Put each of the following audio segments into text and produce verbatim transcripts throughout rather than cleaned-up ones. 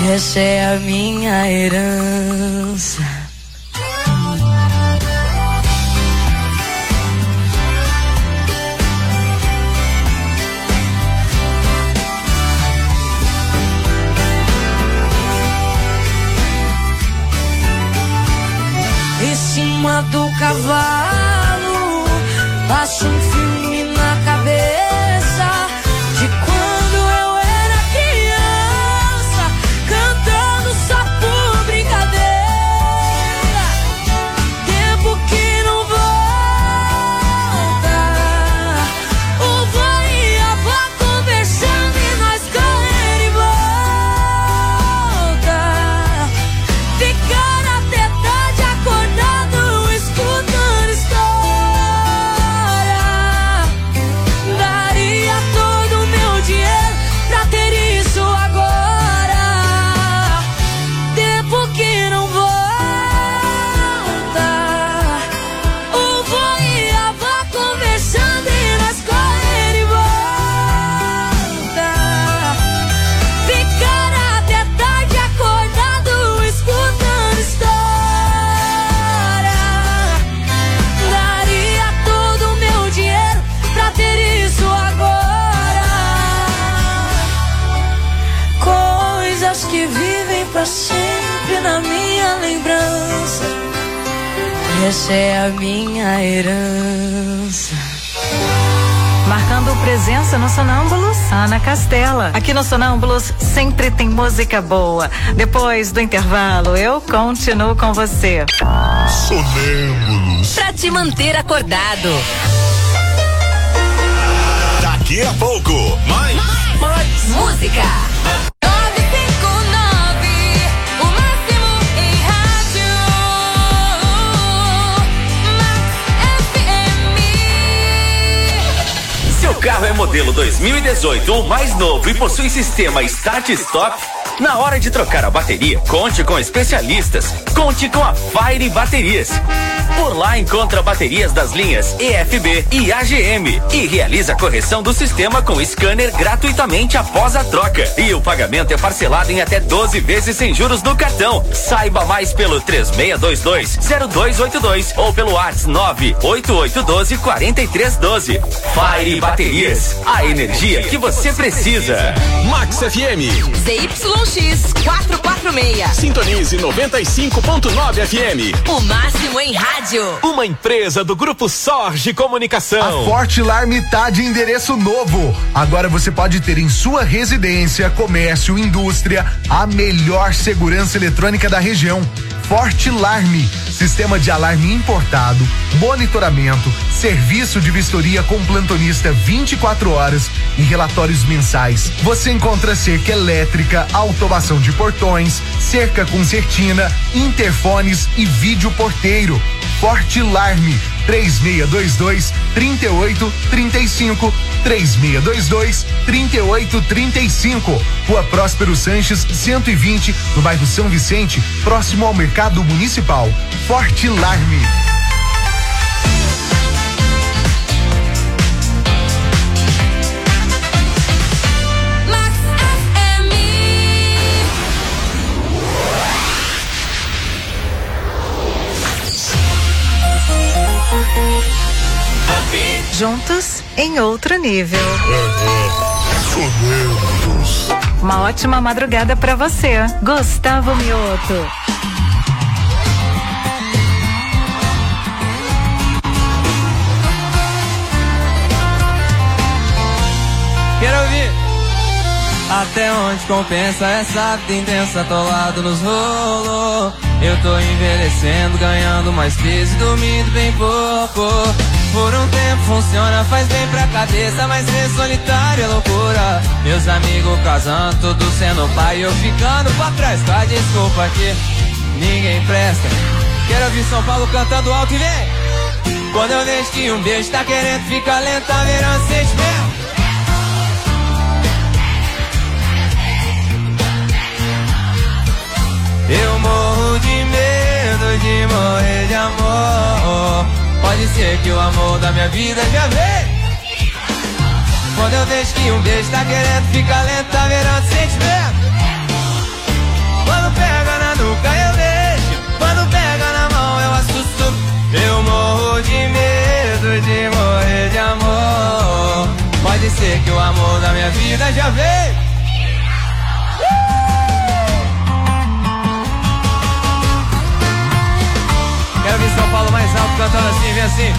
Essa é a minha herança. Em cima do cavalo, passo um filme na cabeça de quando eu era criança, cantando só por brincadeira. Tempo que não volta, o vô e a avó conversando e nós correndo em volta, ficar até tarde acordado escutando história. Daria todo o meu dinheiro pra ter isso agora. Tempo que não volta, o vô e a avó conversando e nós correndo em volta, ficar até tarde acordado escutando história. Daria todo o meu dinheiro pra ter isso agora. Coisas que vivem pra sempre na minha lembrança. Essa é a minha herança. Marcando presença no Sonâmbulos, Ana Castela. Aqui no Sonâmbulos sempre tem música boa. Depois do intervalo, eu continuo com você. Sonâmbulos. Pra te manter acordado. Daqui a pouco, mais. Mais música. nove cinco nove, o máximo em rádio. Max F M. Seu carro é modelo dois mil e dezoito ou mais novo e possui sistema Start Stop? Na hora de trocar a bateria, conte com especialistas. Conte com a Fire Baterias. Por lá encontra baterias das linhas E F B e A G M e realiza a correção do sistema com scanner gratuitamente após a troca. E o pagamento é parcelado em até doze vezes sem juros no cartão. Saiba mais pelo três seis dois dois, zero dois oito dois ou pelo WhatsApp nove oito oito um dois, quatro três um dois. Fire Baterias, a energia que você precisa. Max F M. Z Y X quatrocentos e quarenta e seis. Sintonize noventa e cinco ponto nove F M. O máximo em rádio. Uma empresa do Grupo Sorge Comunicação. A Fortilarme tá de endereço novo. Agora você pode ter em sua residência, comércio, indústria, a melhor segurança eletrônica da região. Fortilarme, sistema de alarme importado, monitoramento, serviço de vistoria com plantonista vinte e quatro horas e relatórios mensais. Você encontra cerca elétrica, automação de portões, cerca com certina, interfones e vídeo porteiro. Fortilarme, três seis dois dois, três oito três cinco, três seis dois dois, três oito três cinco. Rua Próspero Sanches, cento e vinte, no bairro São Vicente, próximo ao Mercado Municipal. Fortilarme. Juntos em outro nível. Uma ótima madrugada pra você, Gustavo Mioto. Quero ouvir. Até onde compensa essa vida intensa, atolado nos rolos. Eu tô envelhecendo, ganhando mais peso e dormindo bem pouco. Por um tempo funciona, faz bem pra cabeça, mas ser solitário é loucura. Meus amigos casando, tudo sendo pai, eu ficando pra trás. Com a desculpa que ninguém presta. Quero ouvir São Paulo cantando alto e vem. Quando eu vejo que um beijo tá querendo ficar lento, tá virando sentimento. Eu morro de medo de morrer de amor. Pode ser que o amor da minha vida já veio. Quando eu vejo que um beijo tá querendo ficar lento, tá virando sentimento. minha vida já veio. Quero ver São Paulo mais alto cantando assim, vem assim.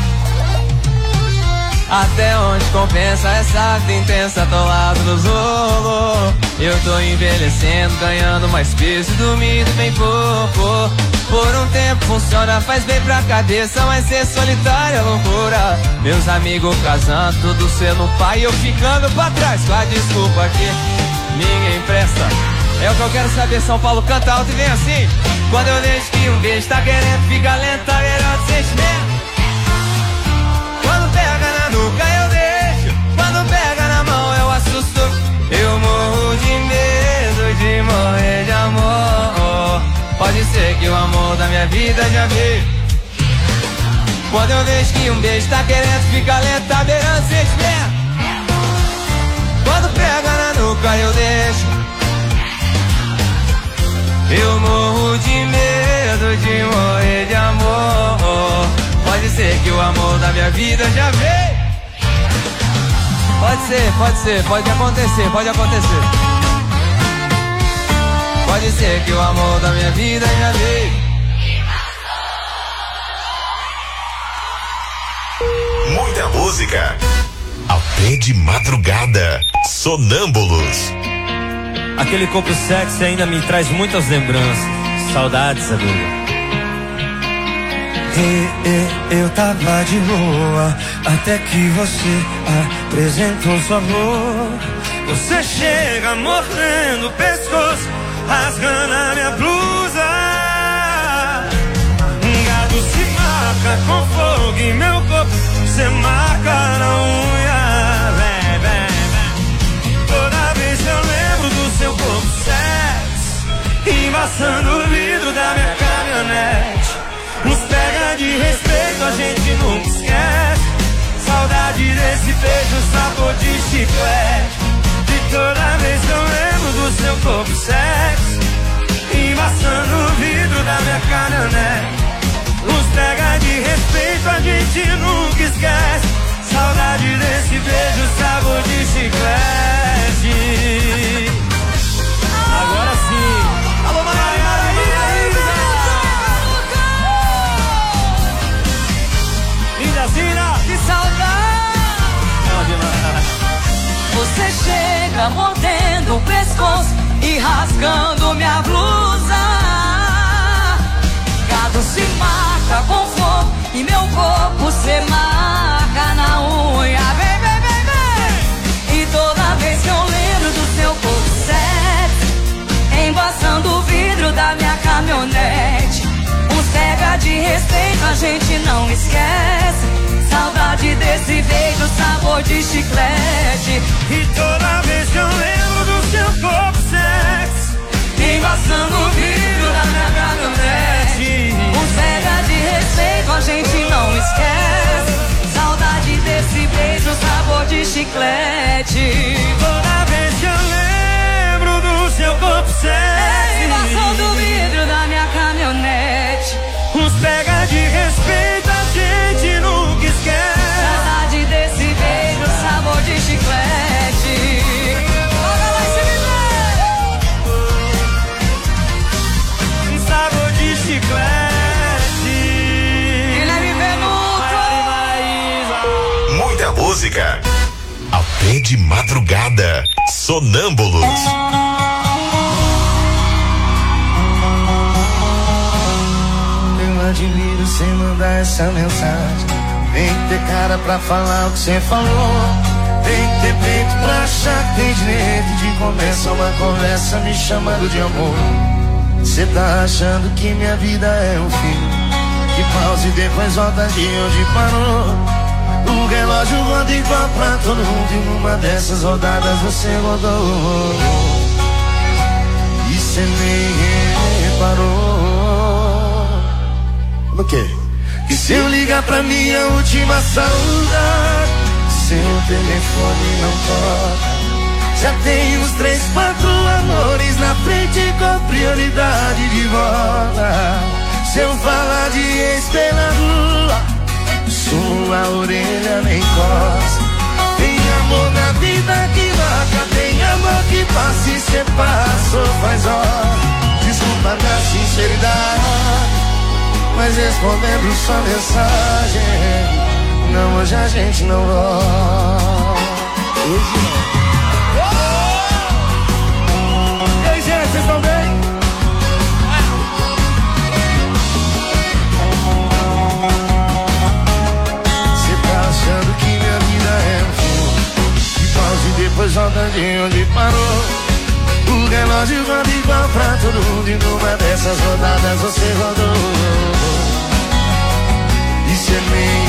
Até onde compensa essa vida intensa, atolado no rolo. Eu tô envelhecendo, ganhando mais peso e dormindo bem pouco. Por um tempo funciona, faz bem pra cabeça, mas ser solitário é loucura. Meus amigos casando, tudo sendo pai e eu ficando pra trás com a desculpa que ninguém presta. É o que eu quero saber, São Paulo, canta alto e vem assim. Quando eu vejo que um beijo tá querendo ficar lento, tá melhor do sentimento. Quando pega na nuca eu deixo, quando pega na mão eu assusto. Eu morro de medo de morrer de amor. Pode ser que o amor da minha vida já veio. Quando eu vejo que um beijo tá querendo ficar lento, tá beirando sentimento. Quando pega na nuca eu deixo. Eu morro de medo de morrer de amor. Pode ser que o amor da minha vida já veio. Pode ser, pode ser, pode acontecer, pode acontecer. Pode ser que o amor da minha vida já veio. Muita música. Até de madrugada. Sonâmbulos. Aquele corpo sexy ainda me traz muitas lembranças. Saudades, amigo. E, e, eu tava de boa até que você apresentou sua amor. Você chega mordendo o pescoço, rasgando a minha blusa. Um gado se marca com fogo em meu corpo, você marca na unha. Vem, vem, vem. Toda vez eu lembro do seu corpo sexy, embaçando o vidro da minha caminhonete. Nos pega de respeito, a gente nunca esquece. Saudade desse beijo, sabor de chiclete. E toda vez que eu lembro do seu corpo sexy, embaçando o vidro da minha caminhonete. Nos pega de respeito, a gente nunca esquece. Saudade desse beijo, sabor de chiclete. Agora sim. Alô, Maiara, aí, aí, Zina, que saudade. Você chega mordendo o pescoço e rasgando minha blusa. Gado se marca com fogo e meu corpo se marca na unha. Vem, vem, vem, vem. E toda vez que eu lembro do seu corpo sexy, embaçando o vidro da minha caminhonete. Uns pega de respeito, a gente não esquece. Saudade desse beijo, sabor de chiclete. E toda vez que eu lembro do seu corpo sexy, embaçando o vidro da minha caminhonete. Uns pega de respeito, a gente não esquece. Saudade desse beijo, sabor de chiclete. Toda vez que eu lembro do seu corpo sexy, embaçando o vidro da minha caminhonete. Uns pega de respeito, a gente nunca esquece. Saudade desse beijo, sabor de chiclete. Olha lá esse beijo, sabor de chiclete. Guilherme Venuto. Muita música. Até de madrugada. Sonâmbulos. Admiro sem mandar essa mensagem. Tem que ter cara pra falar o que cê falou. Tem que ter peito pra achar que tem direito de começar uma conversa me chamando de amor. Cê tá achando que minha vida é um filme que pausa e depois volta de onde parou. O relógio roda igual pra todo mundo e numa dessas rodadas você rodou. E cê nem reparou. O quê? Que se eu ligar pra minha última saudade, seu telefone não toca. Já tem uns três, quatro amores na frente com prioridade de volta. Se eu falar de ex pela rua, sua orelha nem coça. Tem amor na vida que marca que passa e cê passou faz hora. Desculpa minha sinceridade, mas respondendo sua mensagem, não, hoje a gente não volta. Hoje não. E aí, gente, vocês estão bem? Cê tá achando que minha vida é um filme que pausa e depois volta de onde parou. O relógio roda igual pra todo mundo e numa dessas rodadas você rodou. E cê nem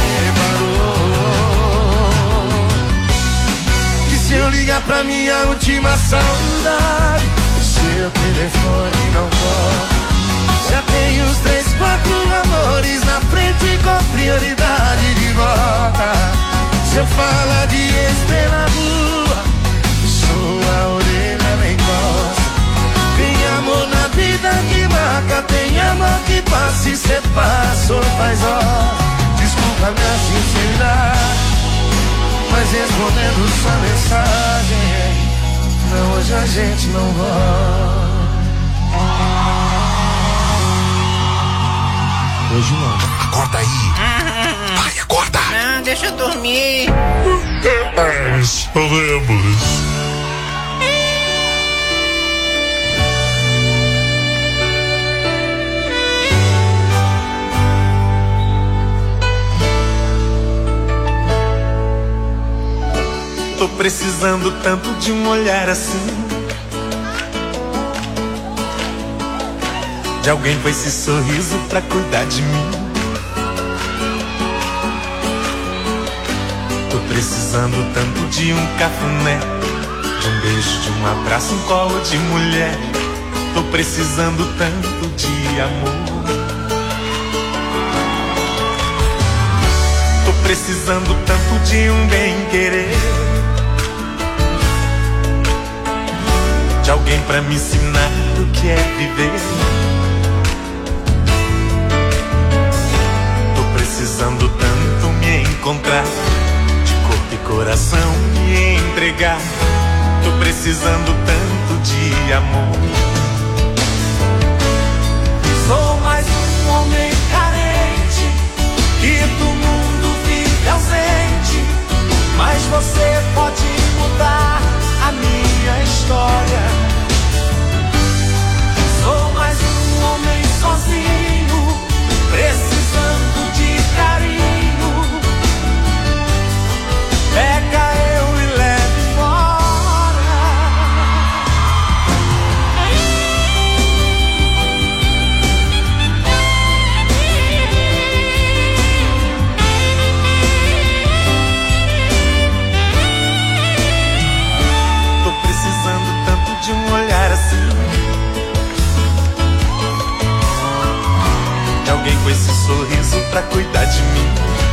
reparou que se eu ligar pra minha última saudade, seu telefone não toca. Já tem uns três, quatro amores na frente com prioridade de volta. Se eu falar de ex na rua, sua orelha nem gosta. Tem amor na vida que marca, tem amor que passa e cê passou faz hora. Desculpa minha sinceridade, mas respondendo sua mensagem, não, hoje a gente não volta. Hoje não. Acorda aí. Vai, acorda. Não, deixa eu dormir. Sonâmbulos. Tô precisando tanto de um olhar assim, de alguém com esse sorriso pra cuidar de mim. Tô precisando tanto de um cafuné, de um beijo, de um abraço, um colo de mulher. Tô precisando tanto de amor. Tô precisando tanto de um bem-querer, de alguém pra me ensinar o que é viver. Tô precisando tanto me encontrar, de corpo e coração me entregar. Tô precisando tanto de amor. Sou mais um homem carente, que do mundo vive ausente, mas você pode mudar a minha história. Sou mais um homem sozinho, precisando de carinho. Pega eu e leva embora. Tô precisando tanto de um olhar assim, de alguém com esse sorriso pra cuidar de mim.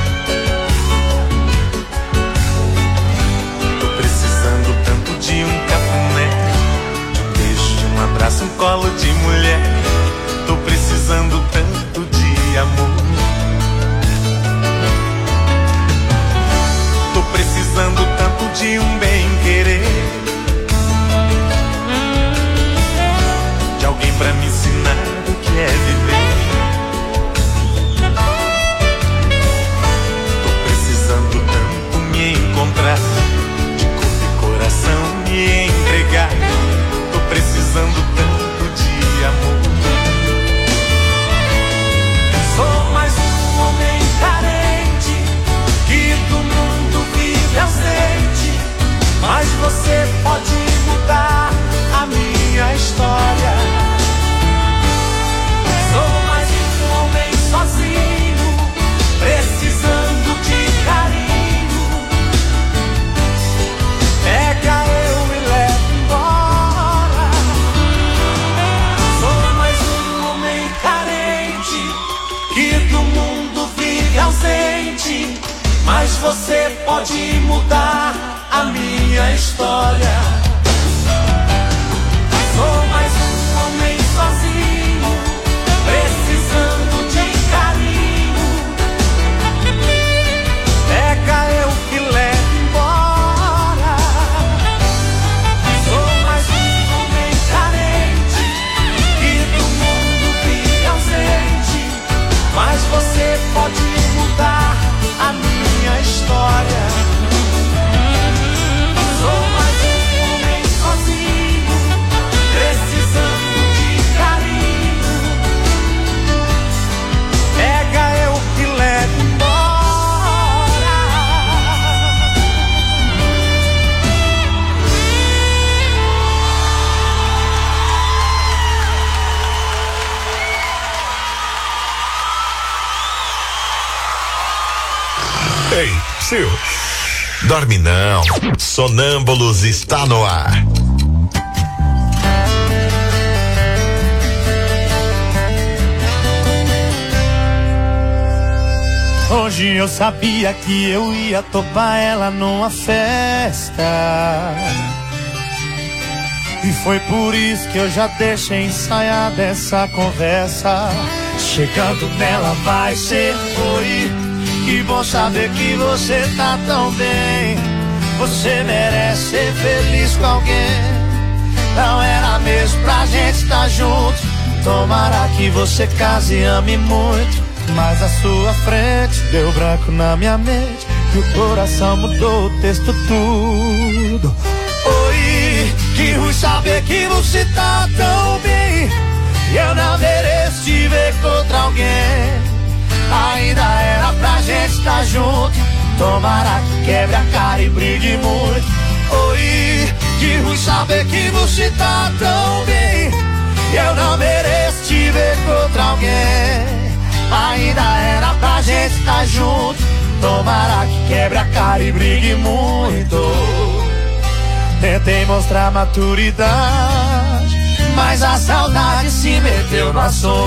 Tô precisando tanto de um cafuné, de um beijo, de um abraço, um colo de mulher. Tô precisando tanto de amor. Tô precisando tanto de um bem-querer, de alguém pra me ensinar o que é viver. Encontrar, de corpo e coração me entregar. Tô precisando tanto de amor. Sou mais um homem carente, que do mundo vive ausente, mas você pode mudar a minha história. Sou mais um homem sozinho, precisando de carinho. Pega eu e leva embora. Sou mais um homem carente, que do mundo vive ausente, mas você pode mudar a minha história. Sou mais um homem sozinho, precisando de carinho. Pega eu que leva embora. Sou fácil? Dorme não. Sonâmbulos está no ar. Hoje eu sabia que eu ia topar ela numa festa, e foi por isso que eu já deixei ensaiada essa conversa. Chegando nela vai ser oi, que bom saber que você tá tão bem. Você merece ser feliz com alguém. Não era mesmo pra gente estar junto. Tomara que você case e ame muito, mas a sua frente deu branco na minha mente e o coração mudou o texto tudo. Oi, que ruim saber que você tá tão bem e eu não mereço te ver contra alguém. Ainda era pra gente estar junto. Tomara que quebre a cara e brigue muito. Oi, que ruim saber que você tá tão bem e eu não mereço te ver contra alguém. Ainda era pra gente estar junto. Tomara que quebre a cara e brigue muito. Tentei mostrar maturidade, mas a saudade se meteu no assunto.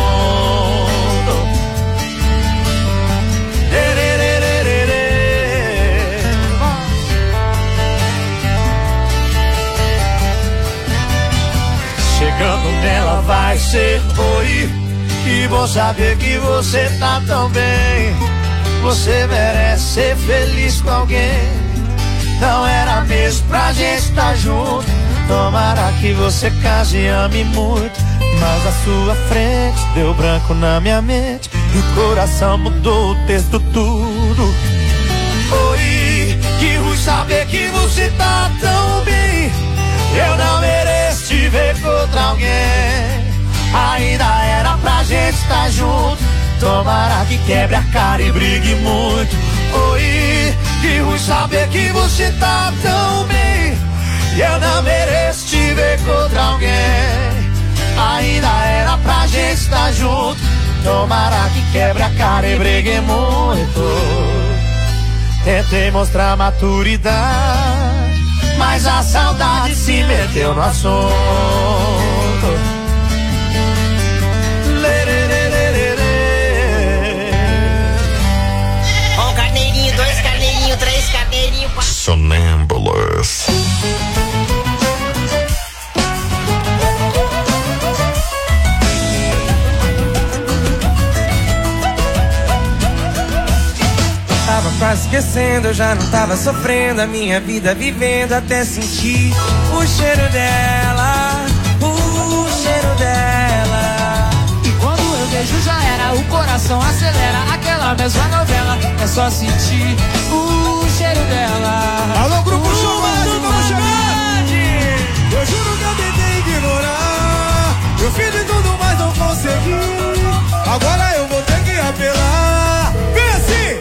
Chegando nela vai ser oi, que bom saber que você tá tão bem. Você merece ser feliz com alguém. Não era mesmo pra gente estar junto. Tomara que você case e ame muito, mas a sua frente deu branco na minha mente e o coração mudou o texto tudo. Oi, que ruim saber que você tá tão bem. Eu não mereço te ver contra alguém. Ainda era pra gente estar junto. Tomara que quebre a cara e brigue muito. Oi, que ruim saber que você tá tão bem e eu não mereço te ver contra alguém. Ainda era pra gente estar junto. Tomara que quebre a cara e brigue muito. Tentei mostrar maturidade, mas a saudade se meteu no assunto. Um carneirinho, dois carneirinhos, três carneirinhos, quatro. Sonâmbulos. Tava quase esquecendo, eu já não tava sofrendo a minha vida vivendo até sentir o cheiro dela, o cheiro dela. E quando eu vejo já era, o coração acelera, aquela mesma novela, é só sentir o cheiro dela. Alô, Grupo Showmatch, vamos chegar! Eu juro que eu tentei ignorar, eu fiz de tudo, mas não consegui. Agora eu vou ter que apelar. Vem assim!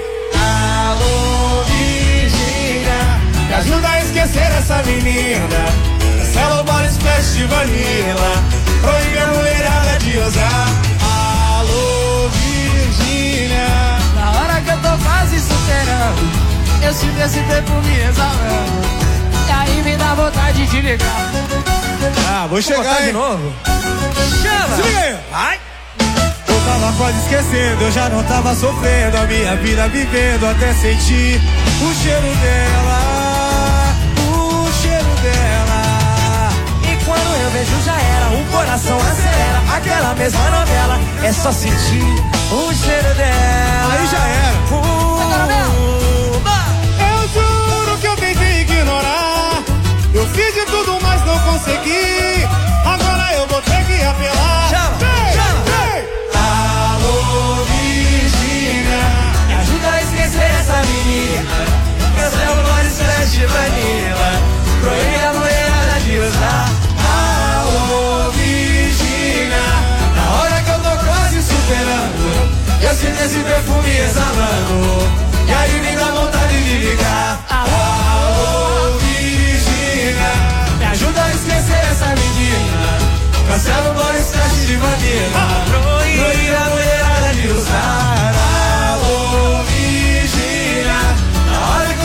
Alô, Virgínia, me ajuda a esquecer essa menina. Cancela o body splash de vanilla, proíbe a mulherada de usar. Alô, Virgínia, na hora que eu tô quase superando, eu sinto esse tempo me exalando, e aí me dá vontade de ligar. Ah, vou chegar de novo. Chama! Se liga aí! Ai! Eu tava quase esquecendo, eu já não tava sofrendo a minha vida vivendo até sentir o cheiro dela, o cheiro dela. E quando eu vejo já era, o coração acelera, aquela mesma novela, é só sentir o cheiro dela. Aí já era. Uh, eu juro que eu tentei ignorar, eu fiz de tudo, mas não consegui. Agora eu vou ter que apelar. Chama, vem, chama. Vem. Alô, Virgínia, me ajuda a esquecer essa menina. Cancela o body splash de vanilla, proíbe a mulherada de usar. alô, Virgínia, Na hora que eu tô quase superando, eu sinto esse perfume exalando, e aí me dá vontade de ligar. alô, Virgínia, Me ajuda a esquecer essa menina. Cancela o body splash de vanilla, proíbe a mulherada de usar. alô, Virgínia, Na hora que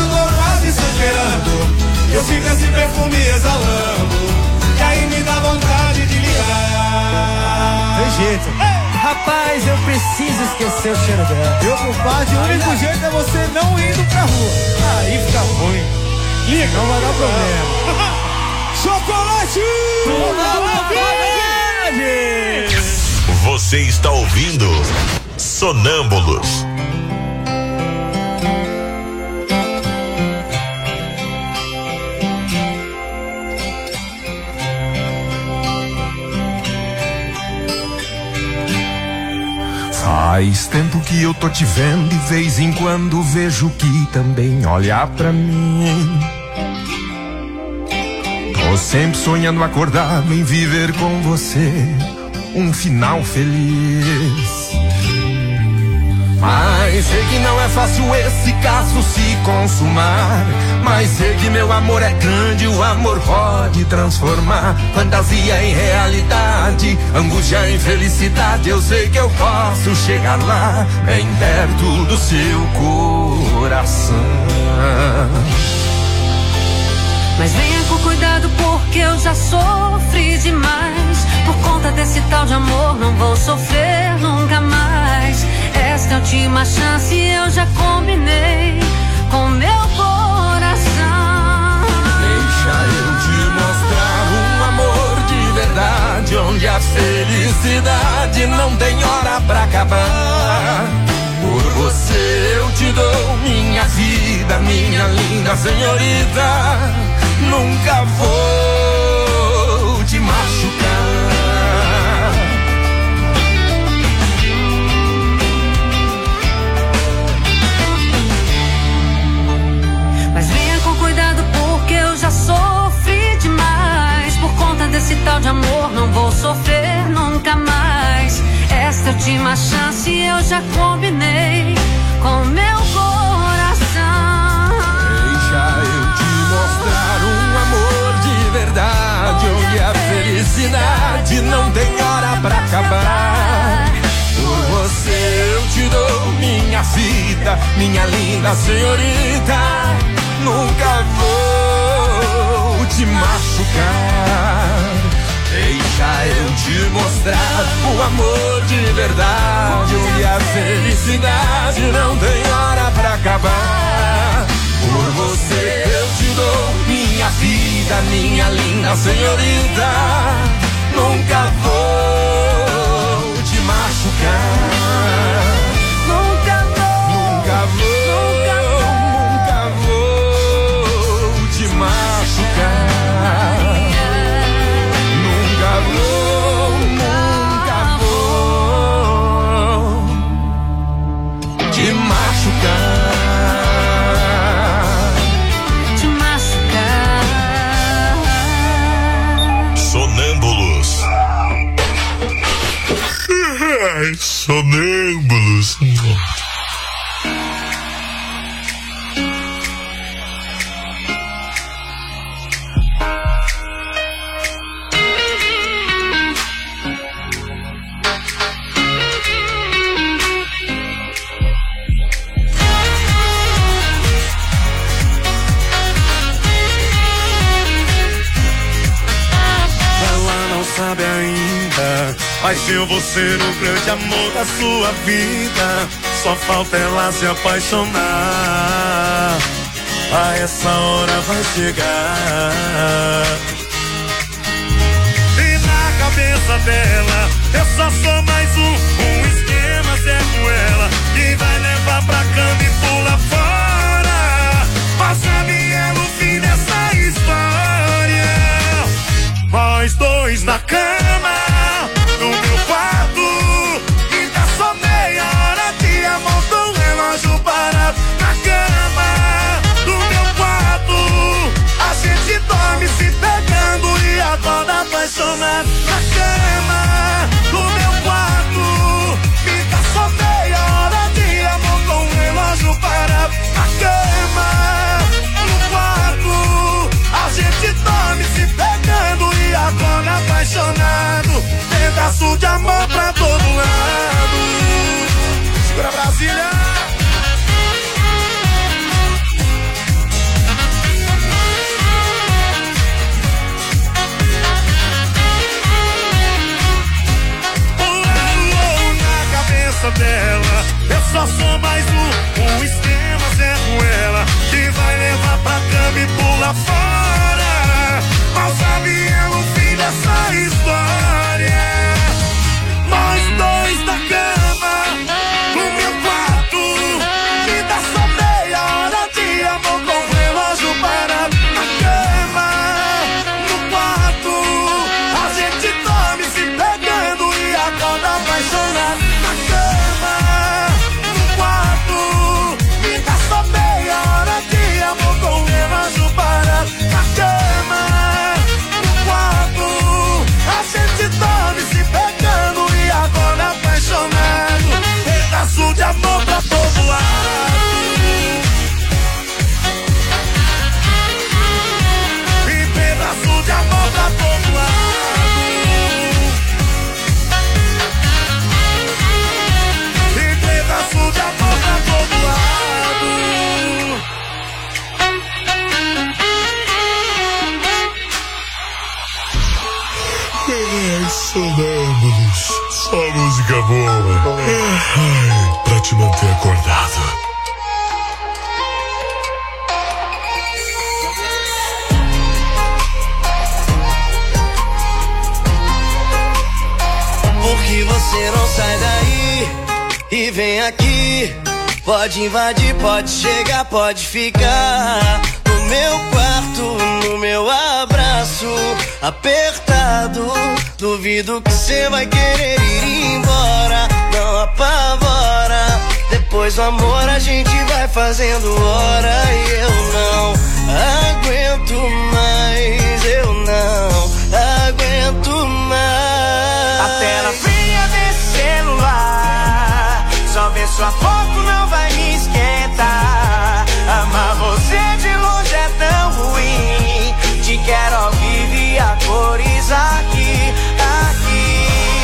perfume exalando, e aí me dá vontade de ligar. Tem jeito. Rapaz, eu preciso esquecer o cheiro dela. Meu compadre, o único jeito é você não indo pra rua. Aí fica ruim. Liga, não vai dar problema. Chocolate! Chocolate! Você está ouvindo Sonâmbulos. Faz tempo que eu tô te vendo, de vez em quando vejo que também olha pra mim. Tô sempre sonhando acordado em viver com você um final feliz. Mas sei que não é fácil esse caso se consumar. Mas sei que meu amor é grande, o amor pode transformar fantasia em realidade, angústia em felicidade. Eu sei que eu posso chegar lá, bem perto do seu coração. Mas venha com cuidado porque eu já sofri demais. Por conta desse tal de amor não vou sofrer nunca mais. Esta é a última chance, eu já combinei com meu coração. Deixa eu te mostrar um amor de verdade, onde a felicidade não tem hora pra acabar. Por você eu te dou minha vida, minha linda senhorita. Nunca vou te machucar. Mas venha com cuidado porque eu já sofri demais. Por conta desse tal de amor não vou sofrer nunca mais. Esta é a última chance, eu já combinei com meu coração. Deixa eu te mostrar um amor de verdade, onde a felicidade não tem hora pra acabar. Por você eu te dou minha vida, minha linda senhorita. Nunca vou te machucar. Deixa eu te mostrar o amor de verdade, onde a felicidade não tem hora pra acabar. Por você eu te dou minha vida, minha linda senhorita. Nunca vou te machucar. Nunca vou, nunca vou, nunca vou, nunca vou te machucar. Nunca vou, nunca vou te machucar. Sonâmbulos. Ai, sonâmbulos. Sabe ainda, mas eu vou ser o grande amor da sua vida. Só falta ela se apaixonar. A essa hora vai chegar. E na cabeça dela eu só sou mais um, um esquema certo ela que vai levar pra cama e pula fora. Mas sabe ela o fim dessa história. Nós dois na cama, no meu quarto, e dá só meia hora de amor com o relógio parado. Na cama, no meu quarto, a gente dorme se pegando e acorda apaixonado. Na cama, no meu quarto, me dá só meia hora de amor com o relógio parado. Na cama, no quarto, a gente dorme se pegando e acorda apaixonado. Pedaço de amor pra todo lado. Segura Brasília. só sou mais um, um esquema, Zé Ruela, que vai levar pra cama e pula fora. Mal sabe ela o fim dessa história. Nós dois na cama, no meu quarto, me dá só meia hora de amor com o relógio parado. Na cama, no quarto, a gente dorme se pegando e acorda apaixonado. Na cama, no quarto, me dá só meia hora de amor com o relógio parado. Na cama, no quarto, a gente dorme se pegando e acorda apaixonado. Pedaço de amor pra todo lado. E pedaço de amor pra todo lado. E pedaço de amor pra todo lado. Sonâmbulos, só música boa. Ai, pra te manter acordado. Por que você não sai daí e vem aqui? Pode invadir, pode chegar, pode ficar no meu quarto, no meu abraço apertado. Duvido que você vai querer ir embora. Não apavora. Depois do amor a gente vai fazendo hora. E eu não aguento mais. Eu não aguento mais. A tela fria desse celular, só ver sua foto não vai me esquentar. Amar você de longe é tão ruim. Te quero ao vivo e a cores aqui, aqui.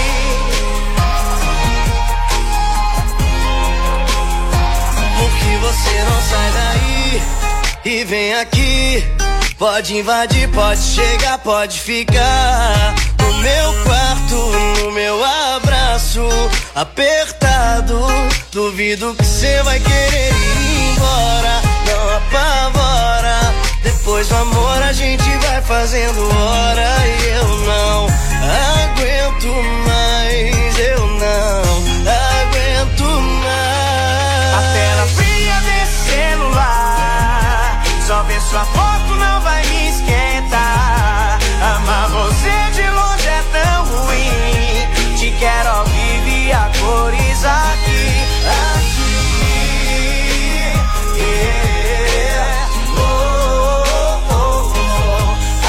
Por que você não sai daí e vem aqui? Pode invadir, pode chegar, pode ficar no meu quarto, no meu abraço apertado. Duvido que você vai querer ir embora. Não apavora. Depois do amor a gente vai fazendo hora. E eu não aguento mais. Eu não aguento mais. A tela fria desse celular, só ver sua foto não vai me esquentar. Amar você de longe é tão ruim. Te quero ao vivo e a cores aqui, aqui. Yeah. Oh, oh, oh.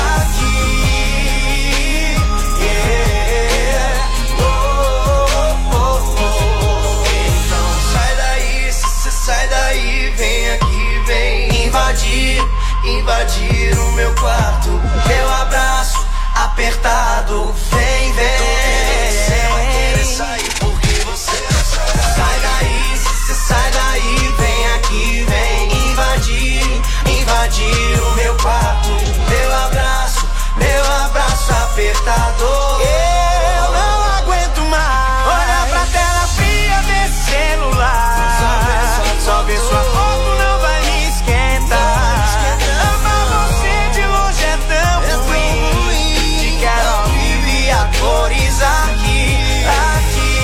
Aqui. Yeah. Oh, oh, oh. Então sai daí, se cê sai daí, vem aqui, vem invadir, invadir o meu quarto, meu abraço apertado, vem, vem. Você vai querer sair porque você não sai. Sai daí, se cê sai daí, vem aqui, vem invadir, invadir o meu quarto, meu abraço, meu abraço apertado. Eu não aguento mais. Olha pra tela fria desse celular, só ver sua foto não vai me esquentar. Amar você de longe é tão ruim. Te quero ao vivo e a cores aqui, aqui.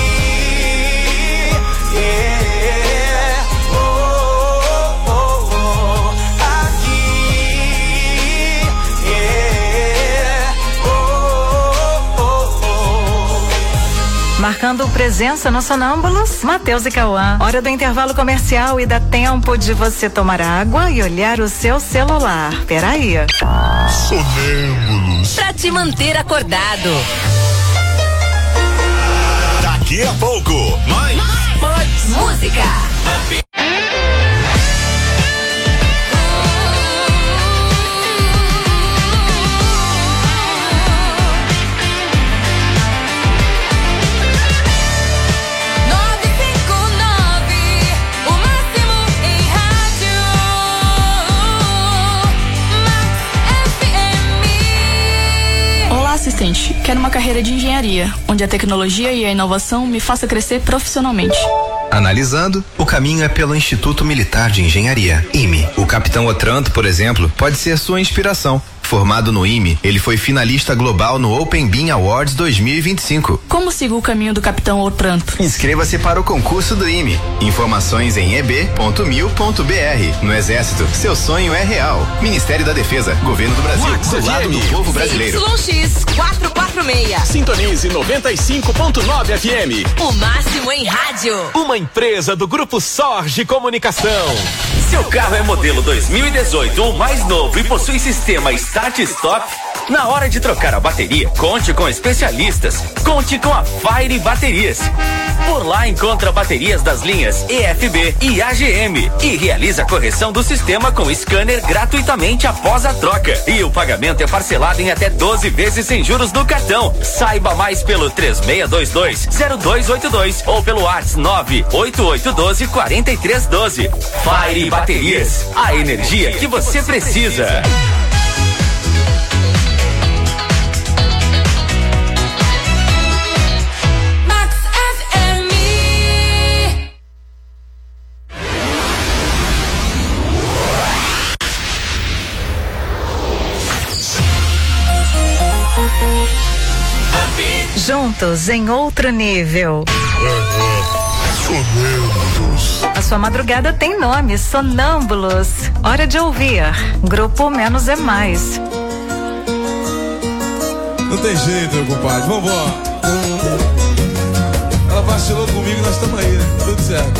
Yeah. Oh, oh, oh. Aqui. Yeah. Oh, oh, oh. Marcando presença no Sonâmbulos, Matheus e Cauã. Hora do intervalo comercial e dá tempo de você tomar água e olhar o seu celular. Peraí. Sonâmbulos. Pra te manter acordado. Daqui a pouco, mais. Mais música. nove cinco nove, o máximo em rádio. Max F M. Olá, assistente. Quero uma carreira de engenharia, onde a tecnologia e a inovação me faça crescer profissionalmente. Analisando, o caminho é pelo Instituto Militar de Engenharia, I M E. O Capitão Otranto, por exemplo, pode ser sua inspiração. Formado no I M E, ele foi finalista global no Open Bean Awards dois mil e vinte e cinco. Como sigo o caminho do Capitão Otranto? Inscreva-se para o concurso do I M E. Informações em e b ponto mil ponto b r. No Exército, seu sonho é real. Ministério da Defesa, Governo do Brasil, Max do lado do povo brasileiro. Y X quatrocentos e quarenta e seis. Sintonize noventa e cinco ponto nove F M. O máximo em rádio. Uma empresa do Grupo Sorge Comunicação. Seu carro é modelo dois mil e dezoito ou mais novo e possui sistema Start Stop? Na hora de trocar a bateria, conte com especialistas. Conte com a Fire Baterias. Por lá encontra baterias das linhas E F B e A G M e realiza a correção do sistema com scanner gratuitamente após a troca. E o pagamento é parcelado em até doze vezes sem juros no cartão. Saiba mais pelo três seis dois dois, zero dois oito dois ou pelo WhatsApp nove oito oito um dois, quatro três um dois. Fire Baterias, a energia que você precisa. Juntos em outro nível. A sua madrugada tem nome, Sonâmbulos. Hora de ouvir. Grupo Menos é Mais. Não tem jeito, meu compadre. Vambora. Ela vacilou comigo, nós estamos aí, né? Tudo certo.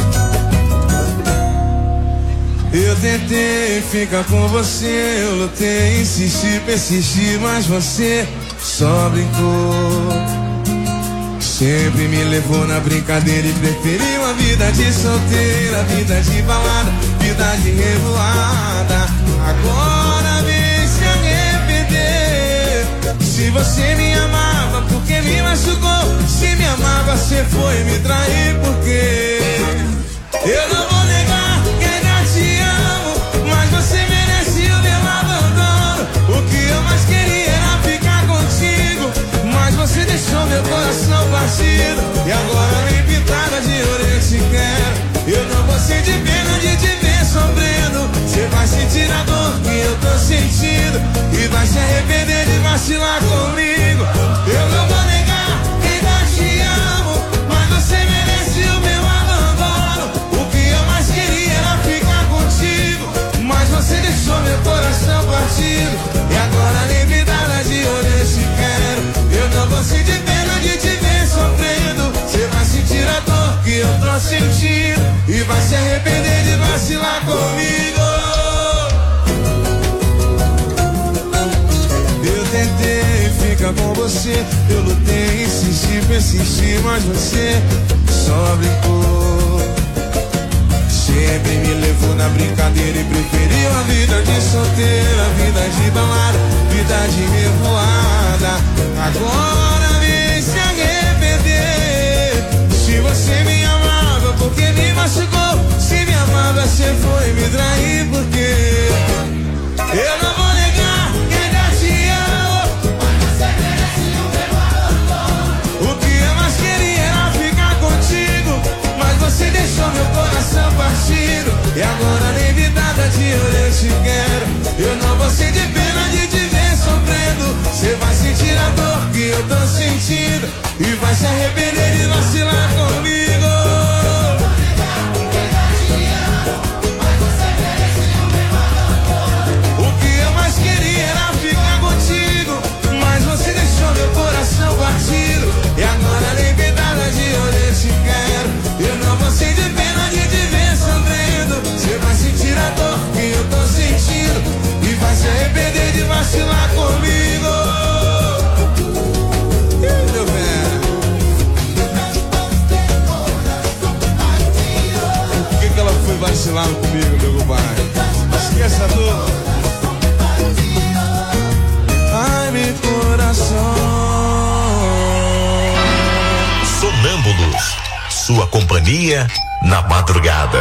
Eu tentei ficar com você, eu lutei, insisti, persisti, mas você só brincou. Sempre me levou na brincadeira e preferiu a vida de solteira, vida de balada, vida de revoada. Agora vem se arrepender. Se você me amava, porque me machucou? Se me amava, você foi me trair, porque eu não vou negar que ainda te amo, mas você merece o meu abandono. O que eu mais queria era ficar contigo, mas você deixou meu coração partido. E agora nem pintada de ouro eu te quero. Eu não vou sentir pena de te ver sofrendo. Você vai sentir a dor que eu tô sentindo e vai se arrepender de vacilar comigo. Eu não vou negar que ainda te amo, mas você merece o meu abandono. O que eu mais queria era ficar contigo, mas você deixou meu coração partido. E agora nem pintada de ouro eu te quero. Eu não vou sentir pena de te ver sofrendo. Você vai sentir a dor que eu tô sentindo e vai se arrepender de vacilar comigo. Eu tentei ficar com você, eu lutei, insisti, persisti, mas você só brincou. Sempre me levou na brincadeira e preferiu a vida de solteira, vida de balada, vida de revoada. Agora vem se arrepender. Se você me amava, porque me machucou? Se me amava, você foi me trair, porque eu não vou negar que ainda te amo, mas você merece o meu abandono. O que eu mais queria era ficar contigo, mas você deixou meu coração partido. E agora nem de nada de ouro eu te quero. Eu não vou sentir pena de te ver sofrendo. Você vai sentir a dor que eu tô sentindo e vai se arrepender de vacilar comigo. O que eu mais queria era ficar contigo, mas você deixou meu coração partido. E agora nem de nada de ouro eu te quero. Eu não vou sentir pena de te ver sofrendo. Você vai sentir a dor que eu tô sentindo e vai se arrepender de vacilar comigo. Ih, meu velho. Por que que ela foi vacilar comigo, meu compadre? Esqueça a dor. Ai, meu coração. Sonâmbulos, sua companhia na madrugada.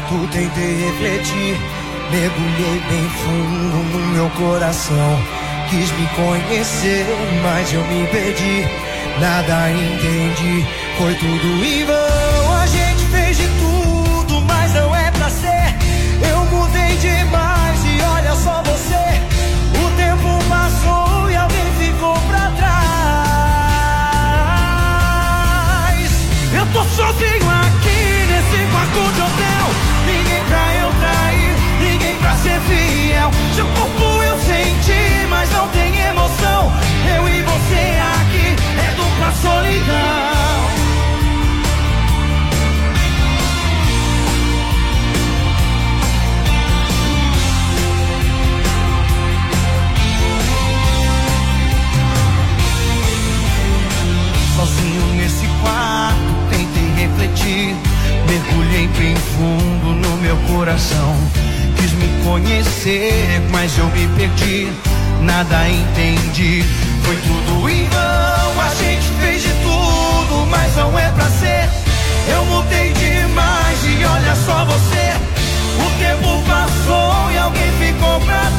quarto, tentei refletir. Mergulhei bem fundo no meu coração. Quis me conhecer, mas eu me perdi. Nada entendi, foi tudo em vão. A gente fez de tudo, mas não é pra ser. Eu mudei demais e olha só você. O tempo passou e alguém ficou pra trás. Eu tô sozinho aqui nesse quarto de hotel. Ninguém pra eu trair, ninguém pra ser fiel. Seu corpo eu senti, mas não tem emoção. Eu e você aqui é dupla solidão. Sozinho nesse quarto, tentei refletir. Mergulhei bem fundo no meu coração. Quis me conhecer, mas eu me perdi. Nada entendi, foi tudo em vão. A gente fez de tudo, mas não é pra ser. Eu mudei demais e olha só você. O tempo passou e alguém ficou pra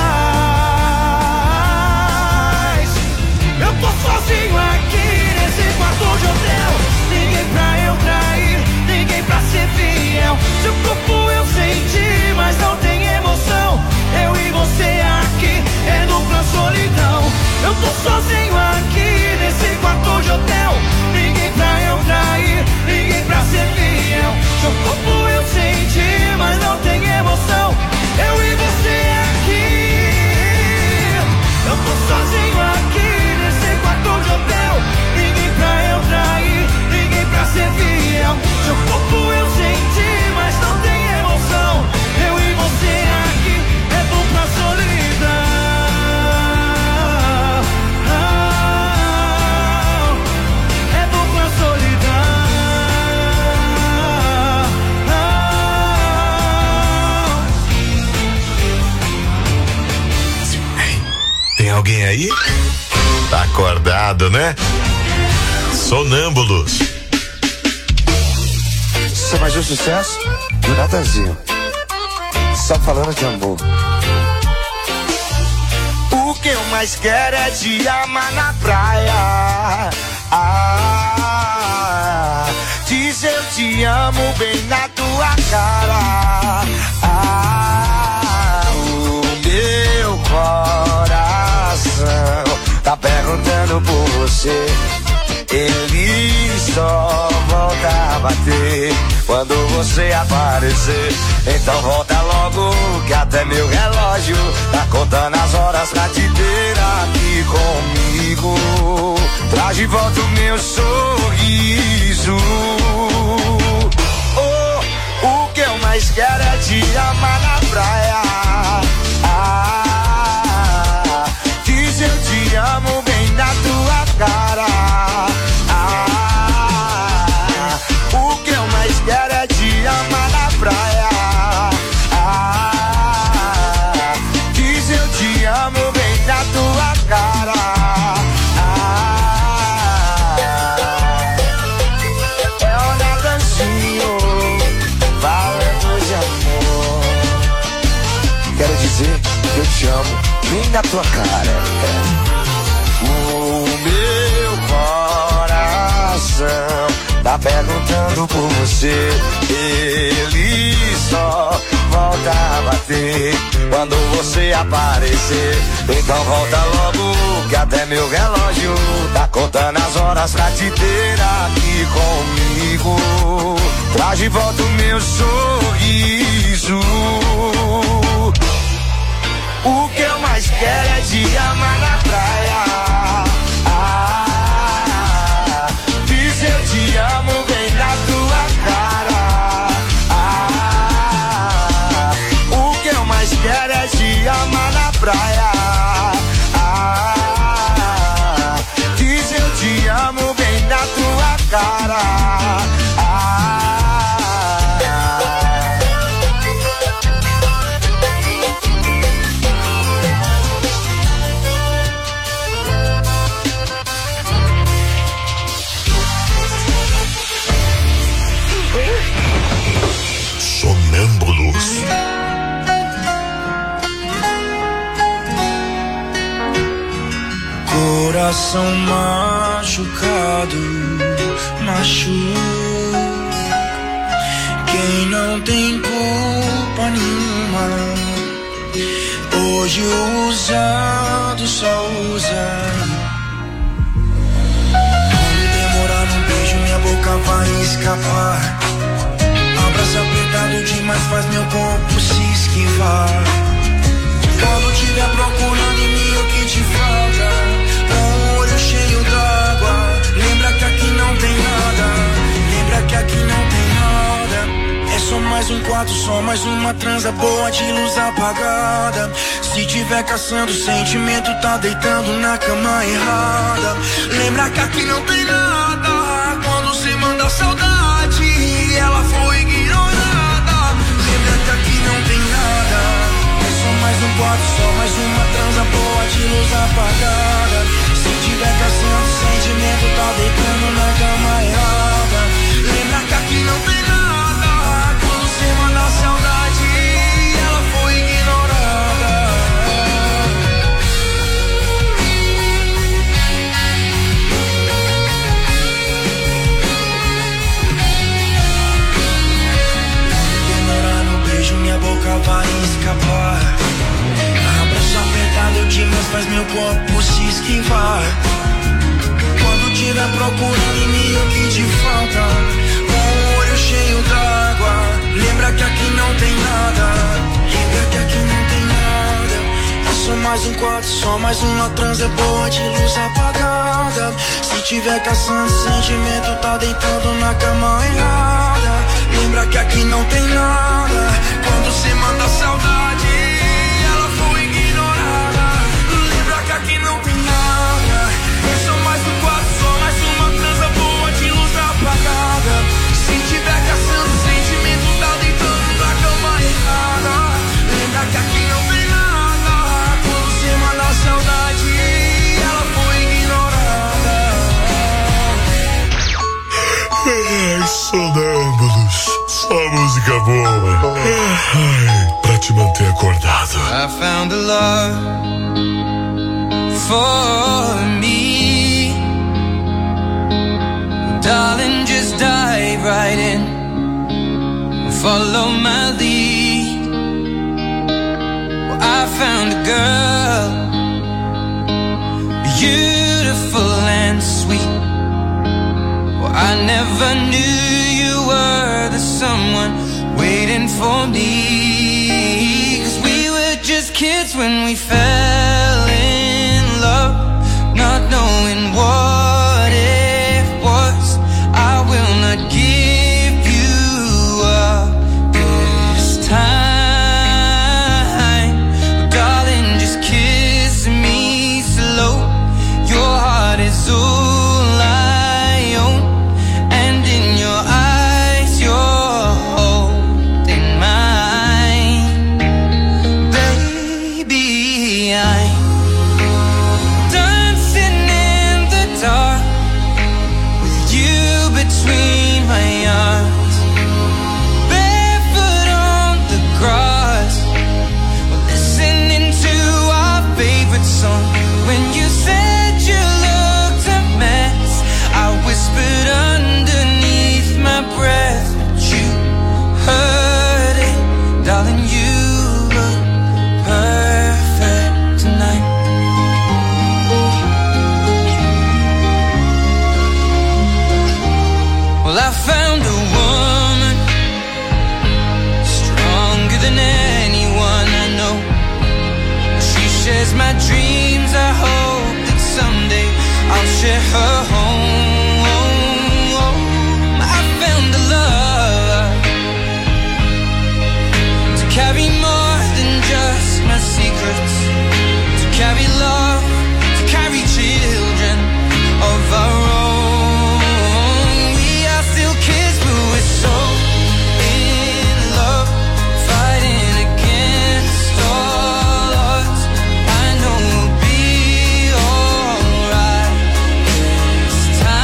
trás. Eu tô sozinho aqui nesse quarto de hotel. Ninguém pra eu trair, ninguém pra ser fiel. Seu corpo eu senti, mas não tem emoção. Eu e você aqui é dupla solidão. Eu tô sozinho aqui nesse quarto de hotel. Ninguém pra eu trair, ninguém pra ser fiel. Seu corpo eu senti, mas não tem emoção. Eu e você aqui. Eu tô sozinho aqui nesse quarto de hotel. Ninguém pra eu trair, ninguém pra ser fiel. Seu corpo eu senti, mas não tem emoção. Eu e você aqui é dupla solidão. É dupla solidão. Tem alguém aí? Tá acordado, né? Sonâmbulos. Isso é mais um sucesso do Natanzinho. Só falando de amor. O que eu mais quero é te amar na praia. Ah, diz eu te amo bem na tua cara. Ah, o meu coração tá perguntando por você. Ele só volta a bater quando você aparecer. Então volta logo que até meu relógio tá contando as horas pra te ter aqui comigo. Traz de volta o meu sorriso. Oh, o que eu mais quero é te amar na praia. Ah, diz eu te amo bem na tua cara. Quero é te amar na praia. Ah, diz eu te amo bem na tua cara. Ah, é o Natanzinho falando de amor. Quero dizer que eu te amo bem na tua cara. O meu coração tá perguntando por você. Ele só volta a bater quando você aparecer. Então volta logo que até meu relógio tá contando as horas pra te ter aqui comigo. Traz de volta o meu sorriso. O que eu mais quero é te amar na praia. Eu te amo bem na tua cara. Ah, o que eu mais quero é te amar na praia. Ah, diz eu te amo bem na tua cara. Ah, Coração machucado, machuca. Quem não tem culpa nenhuma, hoje o usado só usa. Quando demorar num beijo, minha boca vai escapar. Abraço apertado demais faz meu corpo se esquivar. Quando tiver procurando em mim o que te falta, com o olho cheio d'água, lembra que aqui não tem nada. Lembra que aqui não tem nada. É só mais um quarto, só mais uma transa boa de luz apagada. Se tiver caçando sentimento, tá deitando na cama errada. Lembra que aqui não tem nada. Quando cê manda saudade, ela foi ignorada. Lembra que aqui não tem nada. É só mais um quarto, só mais uma transa boa de luz apagada. Se tiver caçando sentimento, tá deitando na cama errada. Lembra que aqui não tem nada. Na saudade, ela foi ignorada. Demorar no beijo, minha boca vai escapar. Abraço apertado demais faz meu corpo se esquivar. Quando tiver procurando em mim o que te falta, com o olho cheio d'água, lembra que aqui não tem nada. Lembra que aqui não tem nada. É só mais um quarto, só mais uma transa boa de luz apagada. Se tiver caçando sentimento, tá deitando na cama errada. Lembra que aqui não tem nada. Quando cê manda saudade, ela foi ignorada. Lembra que aqui não tem nada. É só mais um quarto, só mais uma transa boa de luz apagada. Se tiver caçando sentimento, tá deitando na cama errada. Lembra que aqui não tem nada. Quando você manda saudade, ela foi ignorada. Ai, sonâmbulos, só música boa. Ai, pra te manter acordado. I found a love for me. Darling, just dive right in, follow my lead. Well, I found a girl, beautiful and sweet. Well, I never knew you were the someone waiting for me. 'Cause we were just kids when we fell in love, not knowing what it was. I will not give you up this time. Darling, just kiss me slow. Your heart is all I own, and in your eyes you're holding mine. Baby, I'm dancing in the dark with you between my arms, barefoot on the grass, listening to our favorite song. When you said you looked a mess, I whispered underneath my breath, but you heard it, darling. You look perfect tonight. Well, I found a woman stronger than anyone I know. She shares my dreams. I hope that someday I'll share her home. I found a love to carry more than just my secrets, to carry love, to carry children of our own. We are still kids, but we're so in love, fighting against all odds. I know we'll be alright this time.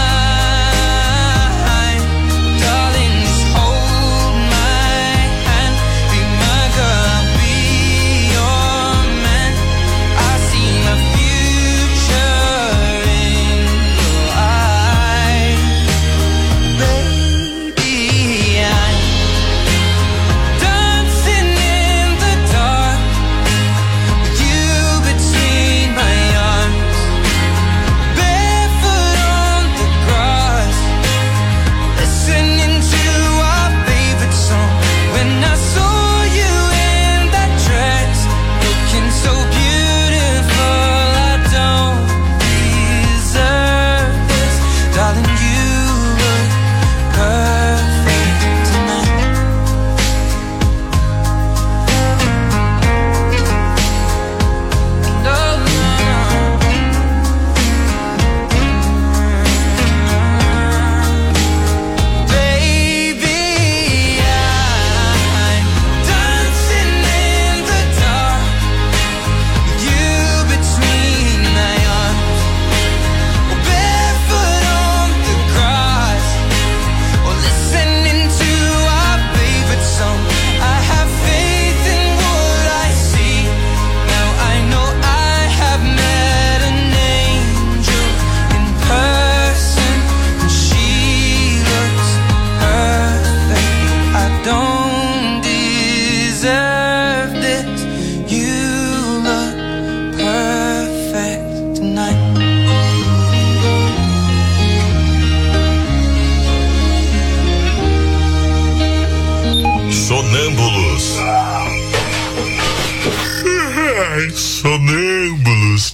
sonâmbulos.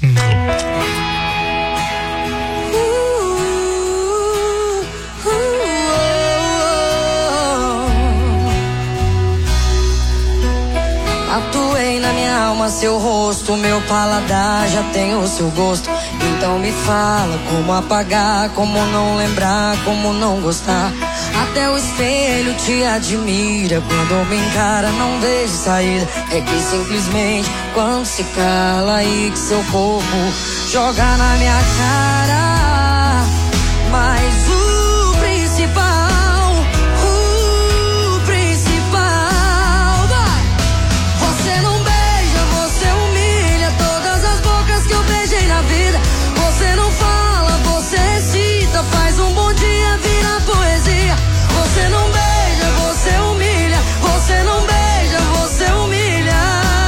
Tatuei na minha alma seu rosto, meu paladar já tem o seu gosto. Então me fala como apagar, como não lembrar, como não gostar. Até o espelho te admira, quando me encara não vejo saída. É que simplesmente quando se cala aí que seu corpo joga na minha cara. Mas o principal, o principal, vai. Você não beija, você humilha todas as bocas que eu beijei na vida. Você não fala, você recita, faz um bom dia virar poesia. Você não beija, você humilha, você não beija, você humilha.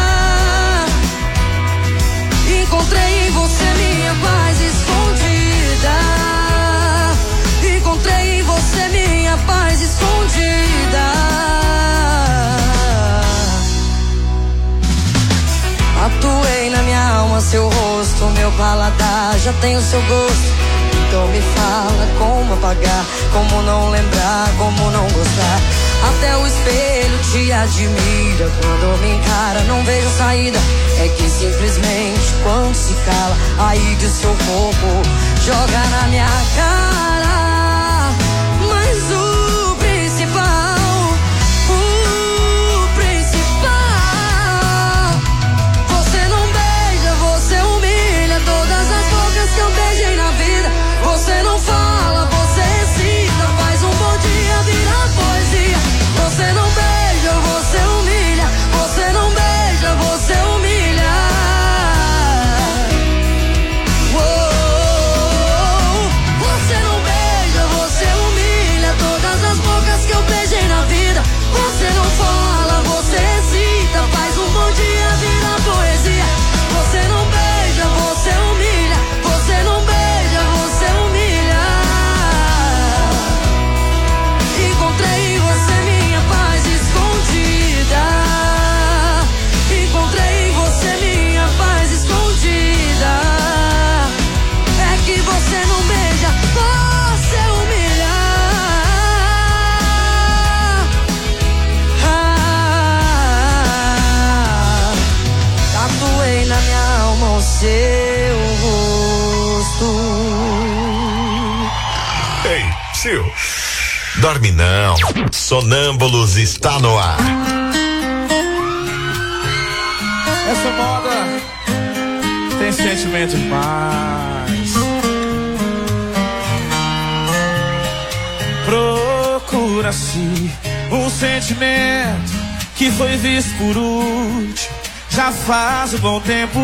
Encontrei em você minha paz escondida. Encontrei em você minha paz escondida. Atuei na minha alma seu rosto, meu paladar já tem o seu gosto. Então me fala como apagar, como não lembrar, como não gostar. Até o espelho te admira, quando me encara não vejo saída. É que simplesmente quando se cala, aí que o seu corpo joga na minha cara. Mas o principal, o principal, você não beija, você humilha todas as bocas que eu beijei na vida. Você não fala, você recita, faz um bom dia virar poesia. Você não beija, você humilha, você não beija, você humilha. Uou, você não beija, você humilha todas as bocas que eu beijei na vida. Você não fala, você recita, faz um bom dia virar poesia. Você não beija, você humilha, você não beija, você humilha. Encontrei em você minha paz escondida. Encontrei em você minha paz escondida. É que você não beija, você humilha. Ah, tatuei na minha alma o seu rosto. Ei, Sil, dorme não. Sonâmbulos está no ar. Essa moda tem sentimento demais. Procura-se um sentimento que foi visto por último. Já faz um bom tempo.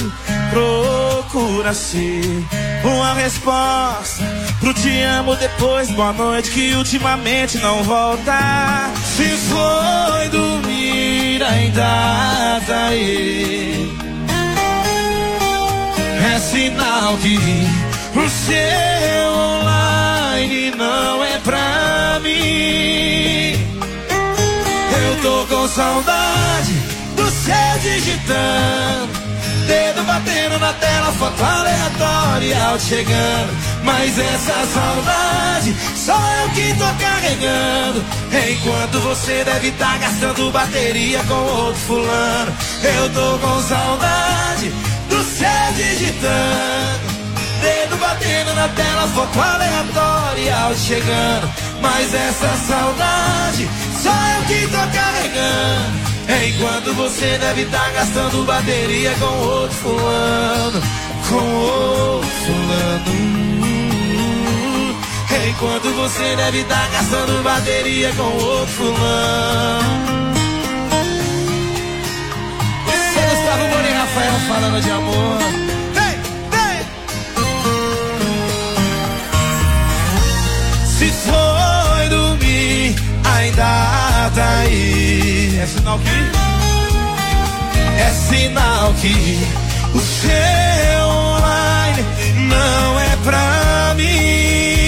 Procura-se uma resposta pro te amo depois boa noite que ultimamente não volta. Se foi dormir ainda tá aí. É sinal que o seu online não é pra mim. Eu tô com saudade do seu digitando, dedo batendo na tela, foto aleatória, áudio chegando. Mas essa saudade só eu que tô carregando, enquanto você deve tá gastando bateria com outro fulano. Eu tô com saudade do céu digitando, dedo batendo na tela, foto aleatória, áudio chegando. Mas essa saudade só eu que tô carregando, enquanto você deve tá gastando bateria com outro fulano. Com outro fulano. Enquanto você deve tá gastando bateria com outro fulano. Você Gustavo Moura e Rafael falando de amor. Vem, vem. Se foi dormir, ainda tá aí. É sinal que? É sinal que o seu online não é pra mim.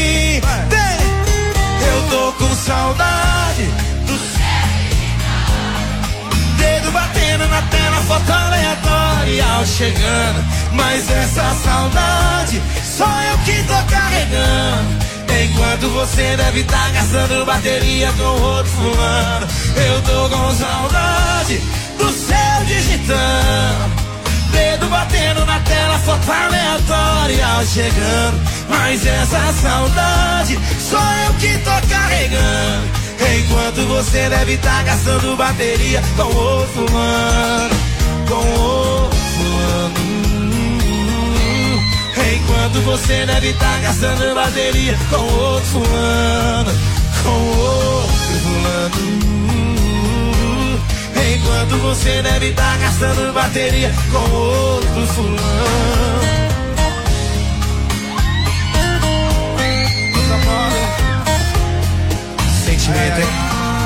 Eu tô com saudade do dedo batendo na tela, foto aleatória, aleatória chegando, mas essa saudade só eu que tô carregando. Enquanto você deve estar gastando bateria com outro fulano, eu tô com saudade do seu digitão, dedo batendo na tela, foto aleatória chegando, mas essa saudade só eu que tô carregando. Enquanto você deve estar gastando bateria com outro fulano, com outro fulano. Enquanto você deve estar gastando bateria com outro fulano, com outro fulano. Enquanto você deve estar gastando bateria com outro fulano. Sentimento, hein?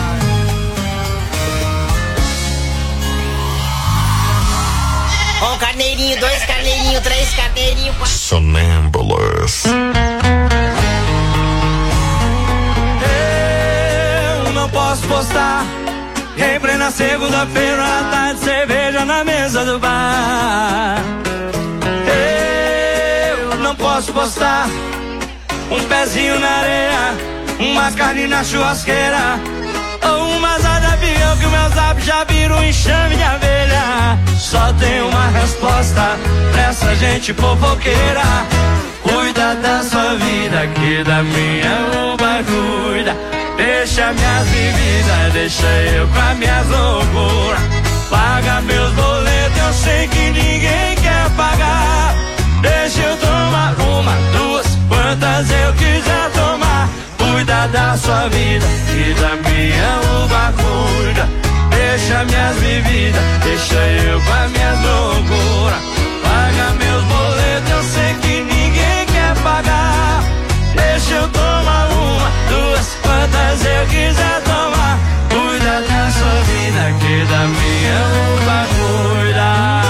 Um carneirinho, dois carneirinhos, três carneirinhos, quatro. Sonâmbulos. Eu não posso postar em plena segunda-feira à tarde, cerveja na mesa do bar. Eu não posso postar um pezinho na areia, uma carne na churrasqueira, ou uma asa de avião que o meu zap já vira um enxame de abelha. Só tem uma resposta pra essa gente fofoqueira: cuida da sua vida, que da minha uva cuida. Deixa minhas bebidas, deixa eu com as minhas loucuras. Paga meus boletos, eu sei que ninguém quer pagar. Deixa eu tomar uma, duas, quantas eu quiser tomar. Cuida da sua vida e da minha uva cuida. Deixa minhas bebidas, deixa eu com as minhas loucuras. Paga meus boletos, eu sei que ninguém quer pagar. Deixa eu tomar uma, duas, quantas eu quiser tomar. Cuida da sua vida, que da minha uva cuida.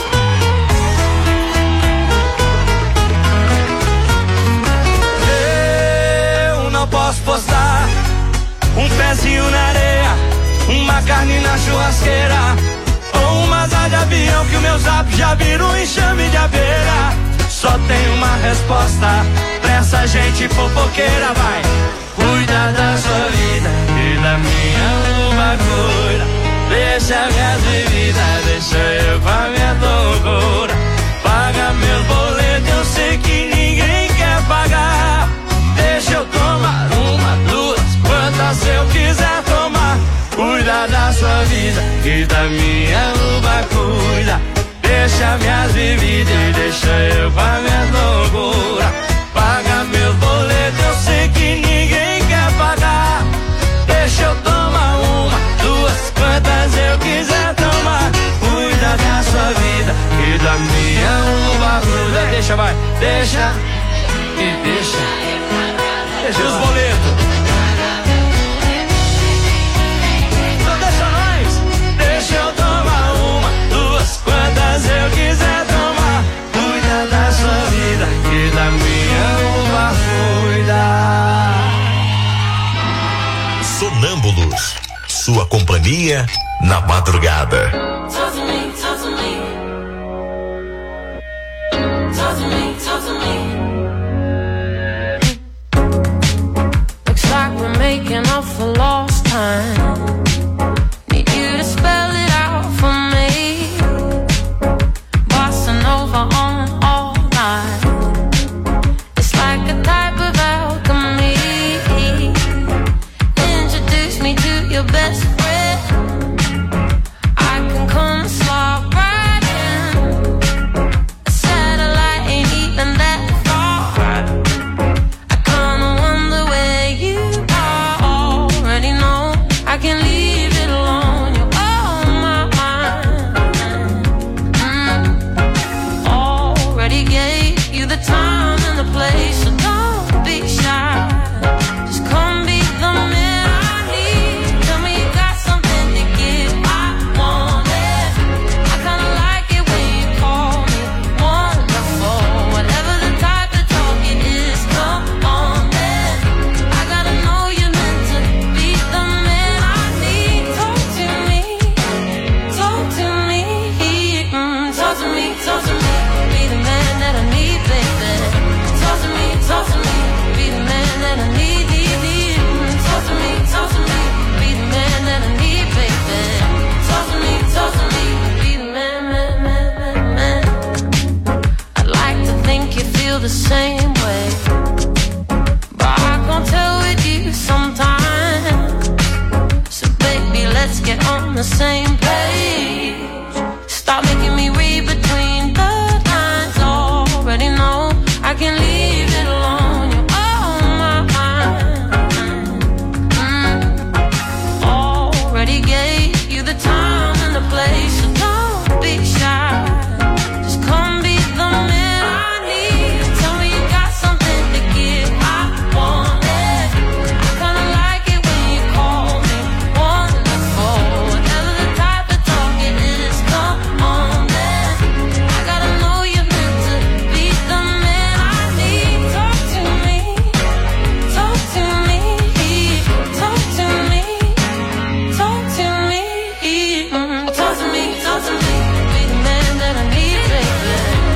Posso postar um pezinho na areia, uma carne na churrasqueira, ou uma asa de avião que o meu zap já vira um enxame de abelha. Só tem uma resposta pra essa gente fofoqueira: vai, cuida da sua vida e da minha uva cuida. Deixa minhas bebidas, deixa eu com a minha loucura. Paga meus boletos, eu sei que ninguém quer pagar. Deixa eu tomar uma, duas, quantas eu quiser tomar. Cuida da sua vida e da minha uva cuida. Deixa minhas bebidas e deixa eu com a minha loucura. Paga meus boletos, eu sei que ninguém quer pagar. Deixa eu tomar uma, duas, quantas eu quiser tomar. Cuida da sua vida e da minha uva cuida. Deixa, vai, deixa e deixa. Deixa os boletos. Então deixa nós. Deixa eu tomar uma, duas, quantas eu quiser tomar. Cuida da sua vida e da minha uva cuida. Sonâmbulos, sua companhia na madrugada. Totally, totally. Totally, totally. Making up for lost time. Need you to spell it out for me. Bossa Nova on all night. It's like a type of alchemy. Introduce me to your best friend. I can same.